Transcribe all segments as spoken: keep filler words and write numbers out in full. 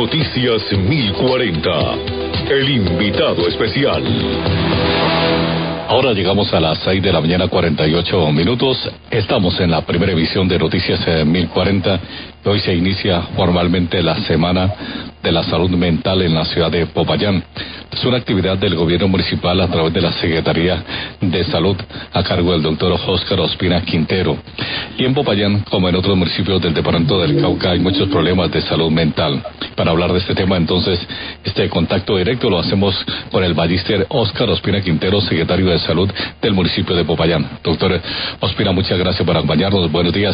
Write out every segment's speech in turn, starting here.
Noticias mil cuarenta, el invitado especial. Ahora llegamos a las seis de la mañana, cuarenta y ocho minutos. Estamos en la primera emisión de Noticias mil cuarenta. Hoy se inicia formalmente la Semana de la Salud Mental en la ciudad de Popayán. Es una actividad del gobierno municipal a través de la Secretaría de Salud a cargo del doctor Óscar Ospina Quintero. Y en Popayán, como en otros municipios del departamento del Cauca, hay muchos problemas de salud mental. Para hablar de este tema, entonces, este contacto directo lo hacemos con el magíster Óscar Ospina Quintero, secretario de Salud del municipio de Popayán. Doctor Ospina, muchas gracias por acompañarnos. Buenos días.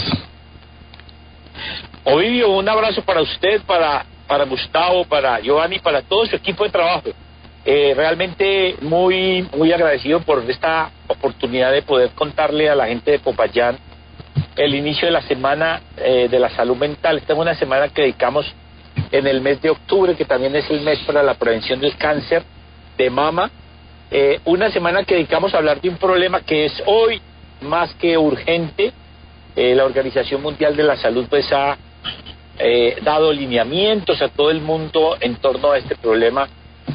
Ovidio, un abrazo para usted, para, para Gustavo, para Giovanni, para todo su equipo de trabajo. Eh, realmente muy, muy agradecido por esta oportunidad de poder contarle a la gente de Popayán el inicio de la Semana eh, de la Salud Mental. Esta es una semana que dedicamos en el mes de octubre, que también es el mes para la prevención del cáncer de mama. Eh, una semana que dedicamos a hablar de un problema que es hoy más que urgente. Eh, la Organización Mundial de la Salud pues ha eh, dado lineamientos a todo el mundo en torno a este problema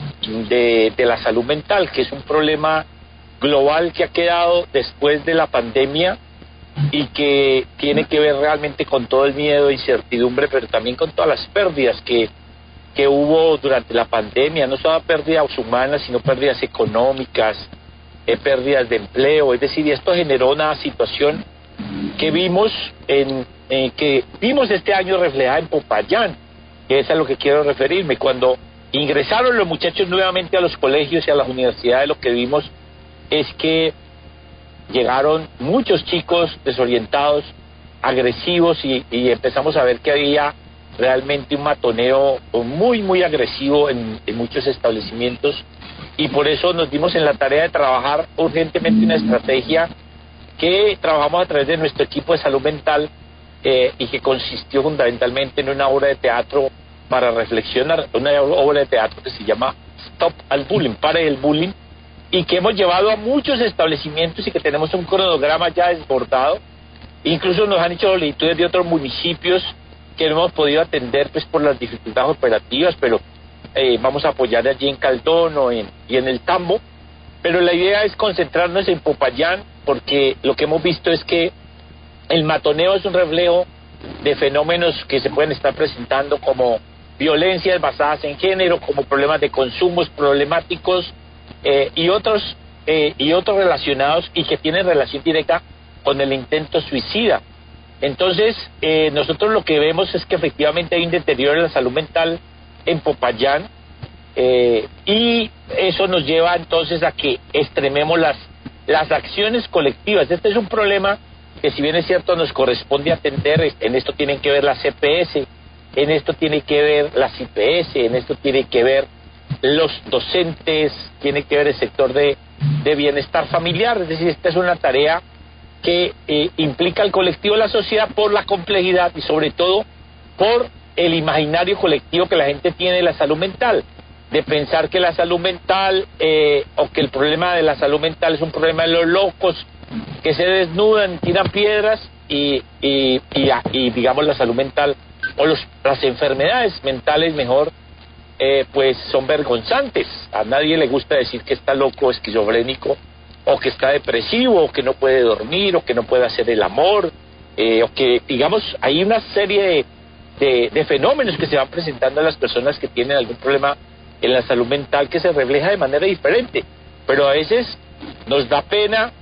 de, de la salud mental, que es un problema global que ha quedado después de la pandemia y que tiene que ver realmente con todo el miedo e incertidumbre, pero también con todas las pérdidas que, que hubo durante la pandemia, no solo pérdidas humanas, sino pérdidas económicas, eh, pérdidas de empleo, es decir, y esto generó una situación que vimos en eh, que vimos este año reflejada en Popayán, que es a lo que quiero referirme. Cuando ingresaron los muchachos nuevamente a los colegios y a las universidades, lo que vimos es que llegaron muchos chicos desorientados, agresivos, y, y empezamos a ver que había realmente un matoneo muy, muy agresivo en, en muchos establecimientos, y por eso nos dimos en la tarea de trabajar urgentemente una estrategia que trabajamos a través de nuestro equipo de salud mental eh, y que consistió fundamentalmente en una obra de teatro para reflexionar, una obra de teatro que se llama Stop al Bullying, Pare el Bullying, y que hemos llevado a muchos establecimientos y que tenemos un cronograma ya desbordado. Incluso nos han hecho solicitudes de otros municipios que no hemos podido atender pues por las dificultades operativas, pero eh, vamos a apoyar allí en Caldón o en, y en el Tambo. Pero la idea es concentrarnos en Popayán, porque lo que hemos visto es que el matoneo es un reflejo de fenómenos que se pueden estar presentando como violencias basadas en género, como problemas de consumos problemáticos eh, y otros eh, y otros relacionados y que tienen relación directa con el intento suicida. Entonces, eh, nosotros lo que vemos es que efectivamente hay un deterioro en la salud mental en Popayán, eh, y eso nos lleva entonces a que extrememos las las acciones colectivas. Este es un problema que, si bien es cierto, nos corresponde atender. En esto tienen que ver las C P S, en esto tiene que ver las I P S, en esto tiene que ver los docentes, tiene que ver el sector de, de bienestar familiar. Es decir, esta es una tarea que eh, implica al colectivo de la sociedad por la complejidad y sobre todo por el imaginario colectivo que la gente tiene de la salud mental, de pensar que la salud mental eh, o que el problema de la salud mental es un problema de los locos que se desnudan, tiran piedras y, y, y, y digamos la salud mental o los, las enfermedades mentales mejor eh, pues son vergonzantes. A nadie le gusta decir que está loco, esquizofrénico, o que está depresivo, o que no puede dormir, o que no puede hacer el amor, eh, o que digamos hay una serie de, de, de fenómenos que se van presentando a las personas que tienen algún problema en la salud mental que se refleja de manera diferente, pero a veces nos da pena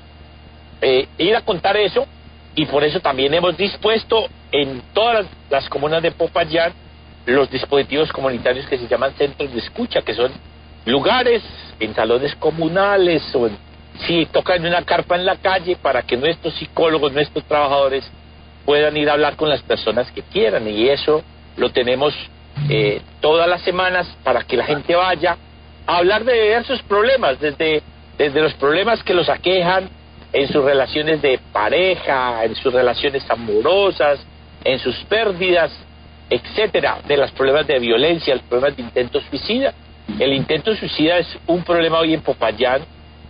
eh, ir a contar eso, y por eso también hemos dispuesto en todas las, las comunas de Popayán los dispositivos comunitarios que se llaman centros de escucha, que son lugares en salones comunales o en, si tocan una carpa en la calle, para que nuestros psicólogos, nuestros trabajadores puedan ir a hablar con las personas que quieran, y eso lo tenemos Eh, todas las semanas para que la gente vaya a hablar de diversos problemas, desde, desde los problemas que los aquejan en sus relaciones de pareja, en sus relaciones amorosas, en sus pérdidas, etcétera, de los problemas de violencia, los problemas de intento suicida. El intento suicida es un problema hoy en Popayán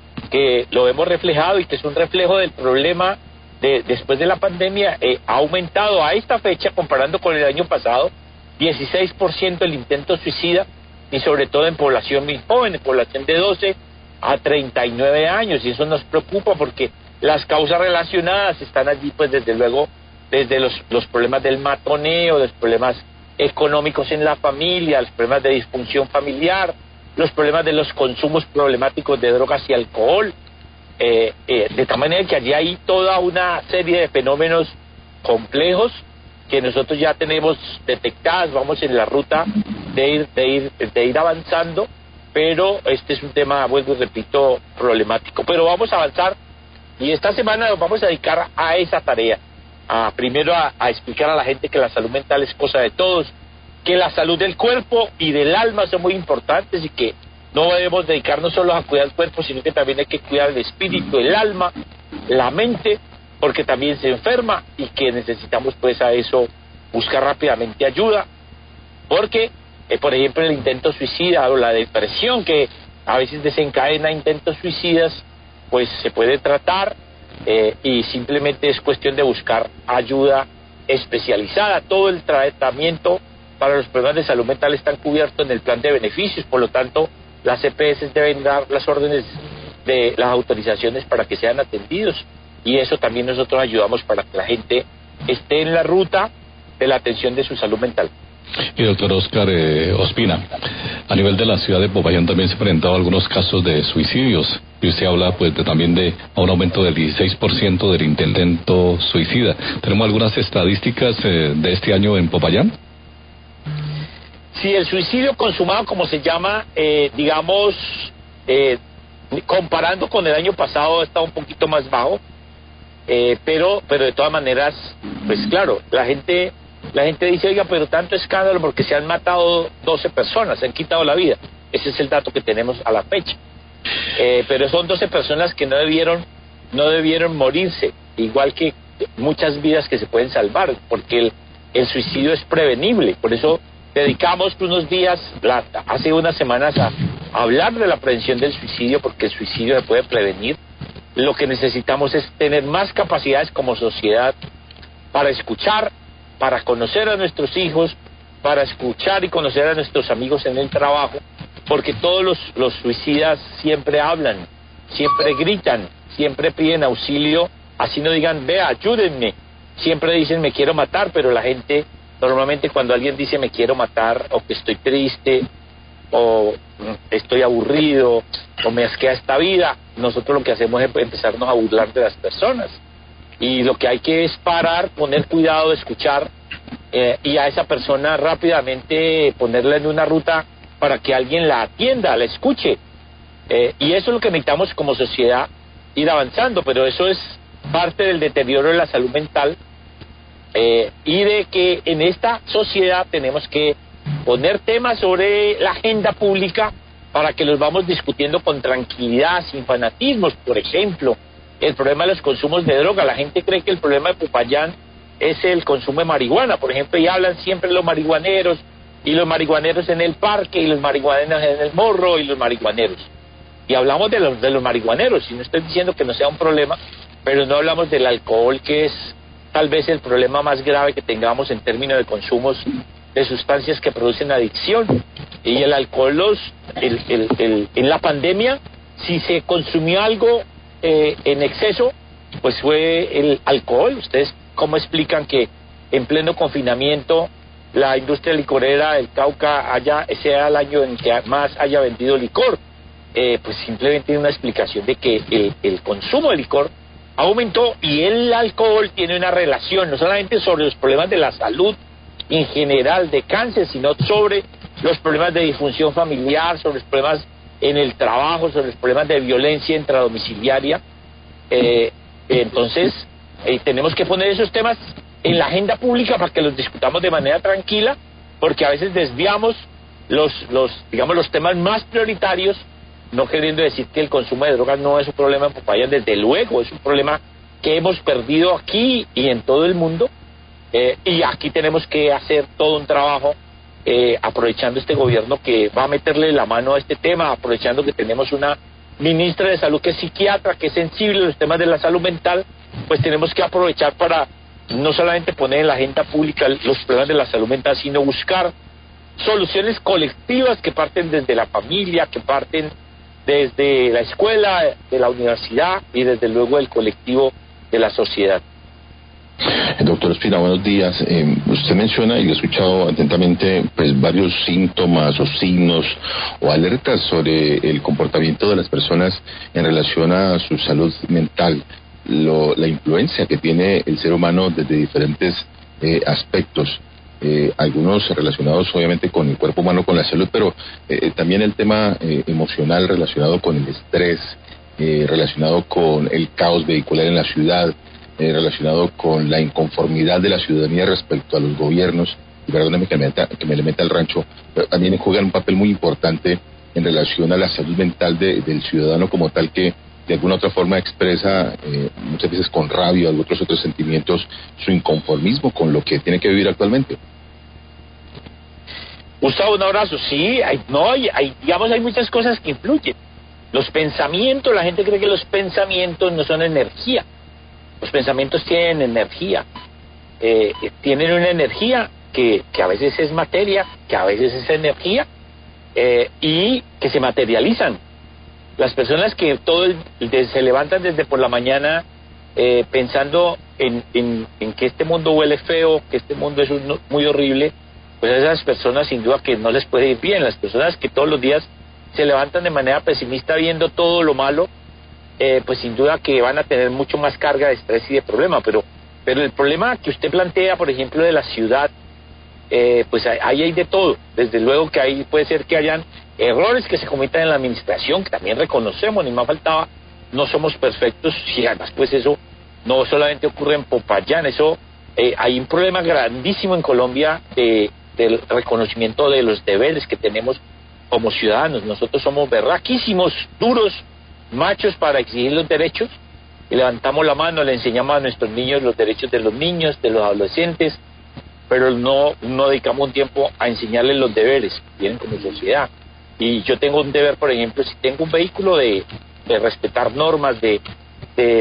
que lo hemos reflejado y que es un reflejo del problema de después de la pandemia. Eh, ha aumentado a esta fecha, comparando con el año pasado, dieciséis por ciento el intento suicida, y sobre todo en población muy joven, en población de doce a treinta y nueve años, y eso nos preocupa porque las causas relacionadas están allí, pues desde luego, desde los, los problemas del matoneo, los problemas económicos en la familia, los problemas de disfunción familiar, los problemas de los consumos problemáticos de drogas y alcohol, eh, eh, de tal manera que allí hay toda una serie de fenómenos complejos que nosotros ya tenemos detectadas, vamos en la ruta de ir, de ir, de ir avanzando, pero este es un tema, vuelvo y repito, problemático. Pero vamos a avanzar, y esta semana nos vamos a dedicar a esa tarea, a primero a, a explicar a la gente que la salud mental es cosa de todos, que la salud del cuerpo y del alma son muy importantes y que no debemos dedicarnos solo a cuidar el cuerpo, sino que también hay que cuidar el espíritu, el alma, la mente, porque también se enferma y que necesitamos pues a eso buscar rápidamente ayuda, porque eh, por ejemplo el intento suicida o la depresión que a veces desencadena intentos suicidas, pues se puede tratar eh, y simplemente es cuestión de buscar ayuda especializada. Todo el tratamiento para los problemas de salud mental están cubiertos en el plan de beneficios, por lo tanto las E P S deben dar las órdenes de las autorizaciones para que sean atendidos, y eso también nosotros ayudamos para que la gente esté en la ruta de la atención de su salud mental. Y doctor Oscar eh, Ospina, a nivel de la ciudad de Popayán también se han presentado algunos casos de suicidios, y usted habla pues de, también de un aumento del dieciséis por ciento del intento suicida. ¿Tenemos algunas estadísticas eh, de este año en Popayán? Sí, el suicidio consumado, como se llama, eh, digamos, eh, comparando con el año pasado está un poquito más bajo, eh, pero pero de todas maneras, pues claro, la gente la gente dice, oiga, pero tanto escándalo porque se han matado doce personas, se han quitado la vida. Ese es el dato que tenemos a la fecha. Eh, pero son doce personas que no debieron no debieron morirse, igual que muchas vidas que se pueden salvar, porque el, el suicidio es prevenible. Por eso dedicamos unos días, la, hace unas semanas, a, a hablar de la prevención del suicidio, porque el suicidio se puede prevenir. Lo que necesitamos es tener más capacidades como sociedad para escuchar, para conocer a nuestros hijos, para escuchar y conocer a nuestros amigos en el trabajo, porque todos los, los suicidas siempre hablan, siempre gritan, siempre piden auxilio, así no digan, vea, ayúdenme, siempre dicen me quiero matar, pero la gente, normalmente cuando alguien dice me quiero matar, o que estoy triste, o estoy aburrido, o me asquea esta vida, nosotros lo que hacemos es empezarnos a burlar de las personas. Y lo que hay que es parar, poner cuidado, escuchar, eh, y a esa persona rápidamente ponerla en una ruta para que alguien la atienda, la escuche. Eh, y eso es lo que necesitamos como sociedad, ir avanzando, pero eso es parte del deterioro de la salud mental, eh, y de que en esta sociedad tenemos que poner temas sobre la agenda pública para que los vamos discutiendo con tranquilidad, sin fanatismos. Por ejemplo, el problema de los consumos de droga. La gente cree que el problema de Popayán es el consumo de marihuana, por ejemplo, y hablan siempre los marihuaneros, y los marihuaneros en el parque, y los marihuaneros en el morro, y los marihuaneros. Y hablamos de los, de los marihuaneros, y no estoy diciendo que no sea un problema, pero no hablamos del alcohol, que es tal vez el problema más grave que tengamos en términos de consumos de sustancias que producen adicción. Y el alcohol, los, el, el, el, en la pandemia, si se consumió algo Eh, en exceso, pues fue el alcohol. Ustedes cómo explican que en pleno confinamiento la industria licorera del Cauca haya, sea el año en que más haya vendido licor. Eh, pues simplemente una explicación de que el, el consumo de licor aumentó, y el alcohol tiene una relación no solamente sobre los problemas de la salud en general de cáncer, sino sobre los problemas de disfunción familiar, sobre los problemas en el trabajo, sobre los problemas de violencia intradomiciliaria. Eh, entonces, eh, tenemos que poner esos temas en la agenda pública para que los discutamos de manera tranquila, porque a veces desviamos los, los, digamos, los temas más prioritarios, no queriendo decir que el consumo de drogas no es un problema en Popayán, desde luego, es un problema que hemos perdido aquí y en todo el mundo, eh, y aquí tenemos que hacer todo un trabajo, Eh, aprovechando este gobierno que va a meterle la mano a este tema, aprovechando que tenemos una ministra de salud que es psiquiatra, que es sensible a los temas de la salud mental, pues tenemos que aprovechar para no solamente poner en la agenda pública los problemas de la salud mental, sino buscar soluciones colectivas que parten desde la familia, que parten desde la escuela, de la universidad y desde luego del colectivo de la sociedad. Doctor Ospina, buenos días. Eh, usted menciona, y lo he escuchado atentamente, pues varios síntomas o signos o alertas sobre el comportamiento de las personas en relación a su salud mental, lo, la influencia que tiene el ser humano desde diferentes eh, aspectos. Eh, algunos relacionados obviamente con el cuerpo humano, con la salud, pero eh, también el tema eh, emocional relacionado con el estrés, eh, relacionado con el caos vehicular en la ciudad, eh, relacionado con la inconformidad de la ciudadanía respecto a los gobiernos, y perdóneme que me, meta, que me le meta al rancho, pero también juegan un papel muy importante en relación a la salud mental de, del ciudadano como tal, que de alguna otra forma expresa eh, muchas veces con rabia o otros otros sentimientos su inconformismo con lo que tiene que vivir actualmente. Gustavo, un abrazo. Sí, hay, no, hay, hay, digamos, hay muchas cosas que influyen. Los pensamientos, la gente cree que los pensamientos no son energía. Los pensamientos tienen energía. Eh, tienen una energía que, que a veces es materia, que a veces es energía, eh, y que se materializan. Las personas que todo el, de, se levantan desde por la mañana eh, pensando en, en, en que este mundo huele feo, que este mundo es un, muy horrible, pues a esas personas sin duda que no les puede ir bien. Las personas que todos los días se levantan de manera pesimista viendo todo lo malo, eh, pues sin duda que van a tener mucho más carga de estrés y de problema. Pero, pero el problema que usted plantea, por ejemplo, de la ciudad, eh, pues ahí hay de todo. Desde luego que ahí puede ser que hayan errores que se cometan en la administración, que también reconocemos, ni más faltaba, no somos perfectos, y además pues eso no solamente ocurre en Popayán, eso eh, hay un problema grandísimo en Colombia de, del reconocimiento de los deberes que tenemos como ciudadanos. Nosotros somos berraquísimos, duros, machos para exigir los derechos, y levantamos la mano, le enseñamos a nuestros niños los derechos de los niños, de los adolescentes, pero no, no dedicamos un tiempo a enseñarles los deberes que tienen como sociedad. Y yo tengo un deber, por ejemplo, si tengo un vehículo, de, de respetar normas, de, de,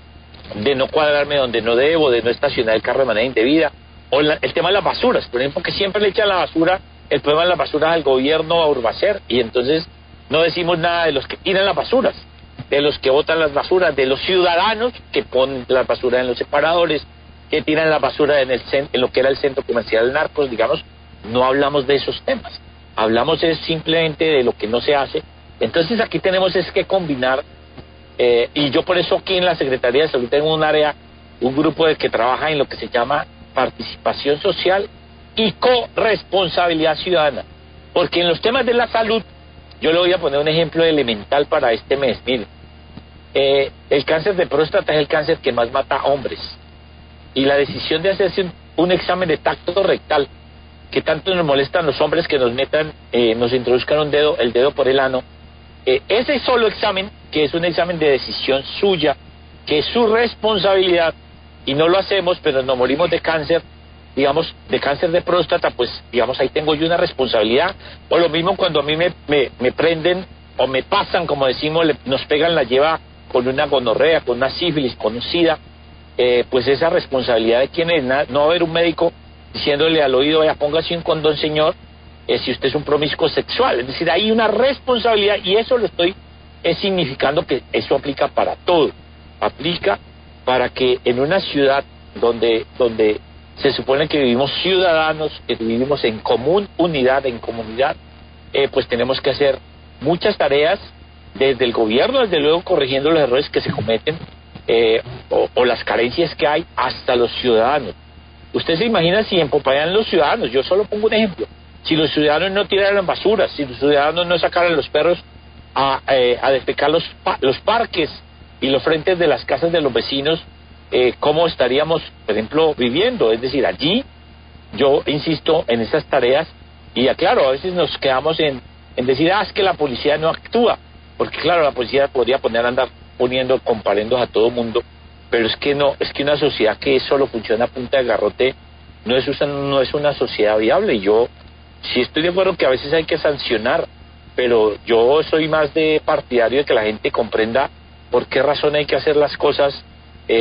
de no cuadrarme donde no debo, de no estacionar el carro de manera indebida, o la, el tema de las basuras, por ejemplo, que siempre le echan la basura, el problema de las basuras al gobierno, a Urbacer, y entonces no decimos nada de los que tiran las basuras, de los que botan las basuras, de los ciudadanos que ponen las basuras en los separadores, que tiran la basura en, el, en lo que era el centro comercial Narcos, digamos. No hablamos de esos temas. Hablamos es simplemente de lo que no se hace. Entonces aquí tenemos es que combinar, eh, y yo por eso aquí en la Secretaría de Salud tengo un área, un grupo de que trabaja en lo que se llama participación social y corresponsabilidad ciudadana. Porque en los temas de la salud, yo le voy a poner un ejemplo elemental para este mes. Mire, eh, el cáncer de próstata es el cáncer que más mata a hombres. Y la decisión de hacerse un, un examen de tacto rectal, que tanto nos molestan los hombres que nos metan, eh, nos introduzcan un dedo, el dedo por el ano, eh, ese solo examen, que es un examen de decisión suya, que es su responsabilidad, y no lo hacemos, pero nos morimos de cáncer, digamos, de cáncer de próstata, pues, digamos, ahí tengo yo una responsabilidad. O lo mismo cuando a mí me, me, me prenden, o me pasan, como decimos, le, nos pegan la lleva con una gonorrea, con una sífilis, con un sida, eh, pues esa responsabilidad de quién es. No va a haber un médico diciéndole al oído, vaya, póngase un condón, señor, eh, si usted es un promiscuo sexual. Es decir, hay una responsabilidad, y eso lo estoy es significando que eso aplica para todo. Aplica para que en una ciudad donde, donde se supone que vivimos ciudadanos, que vivimos en común unidad, en comunidad, eh, pues tenemos que hacer muchas tareas desde el gobierno, desde luego corrigiendo los errores que se cometen, eh, o, o las carencias que hay, hasta los ciudadanos. Usted se imagina si en Popayán los ciudadanos, yo solo pongo un ejemplo, si los ciudadanos no tiraran basuras, si los ciudadanos no sacaran los perros a, eh, a defecar los, los parques y los frentes de las casas de los vecinos, eh, ¿cómo estaríamos, por ejemplo, viviendo? Es decir, allí yo insisto en esas tareas, y claro, a veces nos quedamos en, en decir, ah, es que la policía no actúa, porque claro, la policía podría poner a andar poniendo comparendos a todo mundo, pero es que no, es que una sociedad que solo funciona a punta de garrote no es una, no es una sociedad viable. Y yo sí estoy de acuerdo que a veces hay que sancionar, pero yo soy más de partidario de que la gente comprenda por qué razón hay que hacer las cosas, eh,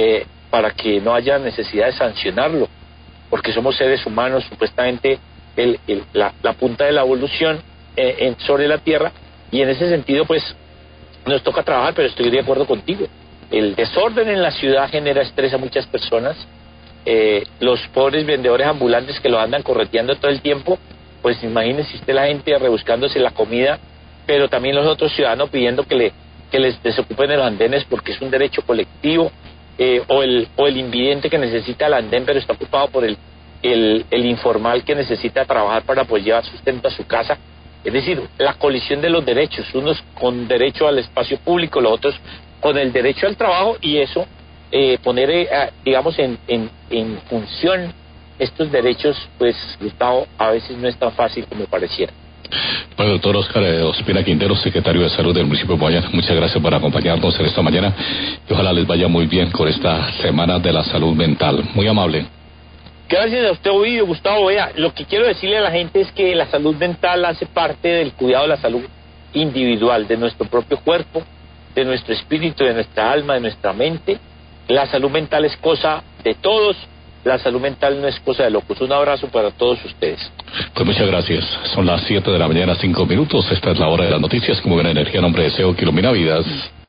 para que no haya necesidad de sancionarlo, porque somos seres humanos, supuestamente el, el, la, la punta de la evolución eh, en, sobre la Tierra, y en ese sentido pues nos toca trabajar, pero estoy de acuerdo contigo. El desorden en la ciudad genera estrés a muchas personas. Eh, los pobres vendedores ambulantes que lo andan correteando todo el tiempo, pues imagínese usted la gente rebuscándose la comida, pero también los otros ciudadanos pidiendo que le que les desocupen de los andenes porque es un derecho colectivo, eh, o el o el invidente que necesita el andén pero está ocupado por el, el el informal que necesita trabajar para pues llevar sustento a su casa. Es decir, la colisión de los derechos, unos con derecho al espacio público, los otros con el derecho al trabajo, y eso eh, poner eh, digamos en, en en función estos derechos, pues Gustavo, a veces no es tan fácil como pareciera. Bueno, doctor Oscar eh, Ospina Quintero, secretario de Salud del municipio de Popayán, muchas gracias por acompañarnos en esta mañana y ojalá les vaya muy bien con esta Semana de la Salud Mental. Muy amable. Gracias a usted, Ovidio. Gustavo, vea, lo que quiero decirle a la gente es que la salud mental hace parte del cuidado de la salud individual, de nuestro propio cuerpo, de nuestro espíritu, de nuestra alma, de nuestra mente. La salud mental es cosa de todos. La salud mental no es cosa de locos. Un abrazo para todos ustedes. Pues muchas gracias. Son las siete de la mañana, cinco minutos. Esta es la hora de las noticias. Como ven, energía, nombre, deseo que ilumina vidas.